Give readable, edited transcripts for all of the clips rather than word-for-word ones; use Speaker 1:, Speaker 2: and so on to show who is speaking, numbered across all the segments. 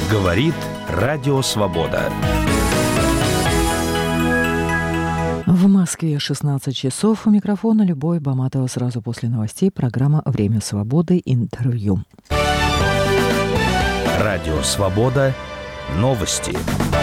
Speaker 1: Говорит Радио Свобода.
Speaker 2: В Москве 16 часов. У микрофона Любовь Баматова. Сразу после новостей программа «Время свободы. Интервью».
Speaker 1: Радио Свобода. Новости.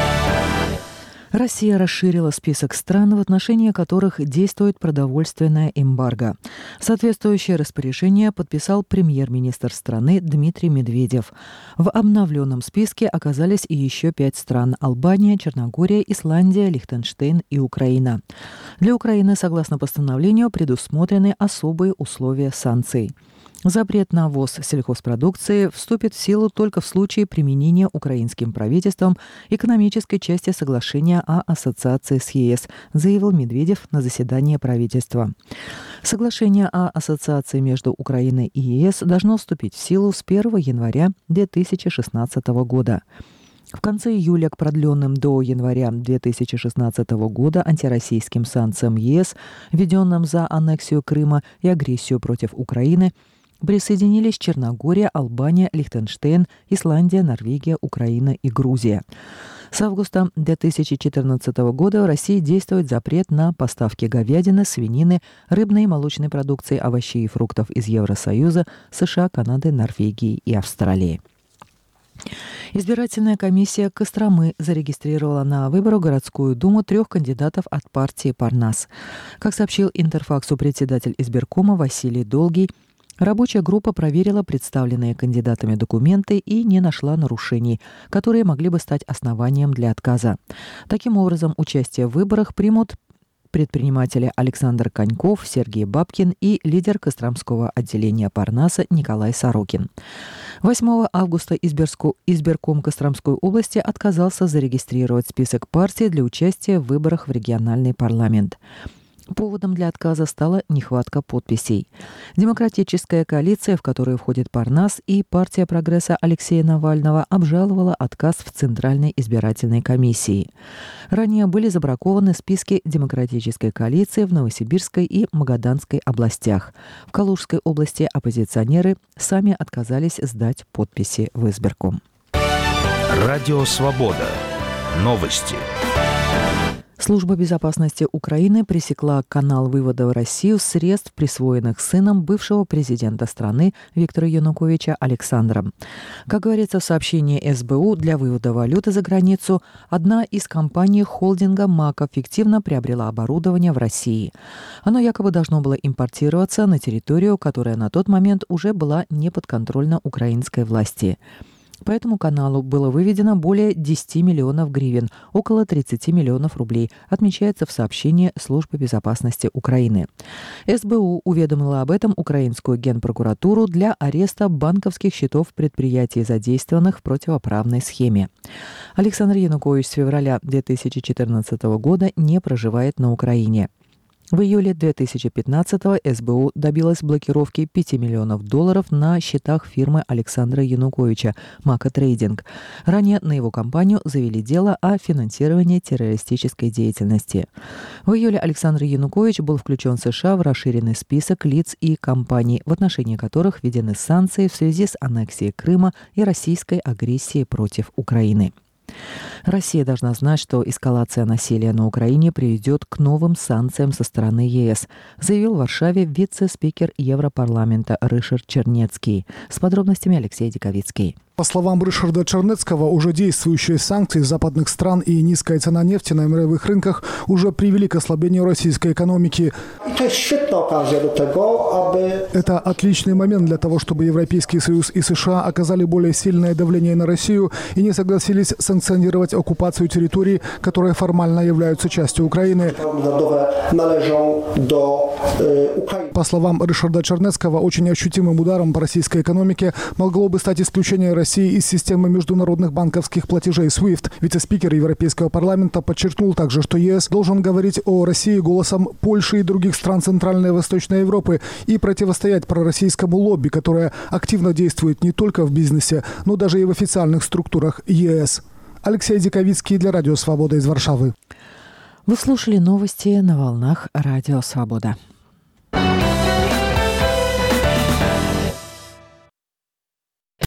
Speaker 2: Россия расширила список стран, в отношении которых действует продовольственное эмбарго. Соответствующее распоряжение подписал премьер-министр страны Дмитрий Медведев. В обновленном списке оказались и еще 5 стран – Албания, Черногория, Исландия, Лихтенштейн и Украина. Для Украины, согласно постановлению, предусмотрены особые условия санкций. Запрет на ввоз сельхозпродукции вступит в силу только в случае применения украинским правительством экономической части соглашения о ассоциации с ЕС, заявил Медведев на заседании правительства. Соглашение о ассоциации между Украиной и ЕС должно вступить в силу с 1 января 2016 года. В конце июля к продленным до января 2016 года антироссийским санкциям ЕС, введенным за аннексию Крыма и агрессию против Украины, присоединились Черногория, Албания, Лихтенштейн, Исландия, Норвегия, Украина и Грузия. С августа 2014 года в России действует запрет на поставки говядины, свинины, рыбной и молочной продукции, овощей и фруктов из Евросоюза, США, Канады, Норвегии и Австралии. Избирательная комиссия Костромы зарегистрировала на выборы в городскую думу 3 кандидатов от партии «Парнас». Как сообщил Интерфаксу председатель избиркома Василий Долгий, рабочая группа проверила представленные кандидатами документы и не нашла нарушений, которые могли бы стать основанием для отказа. Таким образом, участие в выборах примут предприниматели Александр Коньков, Сергей Бабкин и лидер Костромского отделения Парнаса Николай Сорокин. 8 августа избирком Костромской области отказался зарегистрировать список партий для участия в выборах в региональный парламент. Поводом для отказа стала нехватка подписей. Демократическая коалиция, в которую входит Парнас, и партия прогресса Алексея Навального обжаловала отказ в Центральной избирательной комиссии. Ранее были забракованы списки демократической коалиции в Новосибирской и Магаданской областях. В Калужской области оппозиционеры сами отказались сдать подписи в избирком.
Speaker 1: Радио Свобода. Новости.
Speaker 2: Служба безопасности Украины пресекла канал вывода в Россию средств, присвоенных сыном бывшего президента страны Виктора Януковича Александром. Как говорится в сообщении СБУ, для вывода валюты за границу одна из компаний холдинга МАКов фиктивно приобрела оборудование в России. Оно якобы должно было импортироваться на территорию, которая на тот момент уже была неподконтрольна украинской власти. По этому каналу было выведено более 10 миллионов гривен, около 30 миллионов рублей, отмечается в сообщении Службы безопасности Украины. СБУ уведомила об этом украинскую генпрокуратуру для ареста банковских счетов предприятий, задействованных в противоправной схеме. Александр Янукович с февраля 2014 года не проживает на Украине. В июле 2015-го СБУ добилась блокировки $5 миллионов на счетах фирмы Александра Януковича «Мака Трейдинг». Ранее на его компанию завели дело о финансировании террористической деятельности. В июле Александр Янукович был включен в США в расширенный список лиц и компаний, в отношении которых введены санкции в связи с аннексией Крыма и российской агрессией против Украины. Россия должна знать, что эскалация насилия на Украине приведет к новым санкциям со стороны ЕС, заявил в Варшаве вице-спикер Европарламента Ришард Чернецкий. С подробностями Алексей Диковицкий.
Speaker 3: По словам Ришарда Чернецкого, уже действующие санкции западных стран и низкая цена нефти на мировых рынках уже привели к ослаблению российской экономики. Это отличный момент для того, чтобы Европейский Союз и США оказали более сильное давление на Россию и не согласились санкционировать оккупацию территорий, которые формально являются частью Украины. По словам Ришарда Чернецкого, очень ощутимым ударом по российской экономике могло бы стать исключение России из системы международных банковских платежей SWIFT. Вице-спикер Европейского парламента подчеркнул также, что ЕС должен говорить о России голосом Польши и других стран Центральной и Восточной Европы и противостоять пророссийскому лобби, которое активно действует не только в бизнесе, но даже и в официальных структурах ЕС. Алексей Диковицкий для Радио Свобода из Варшавы.
Speaker 2: Вы слушали новости на волнах Радио Свобода.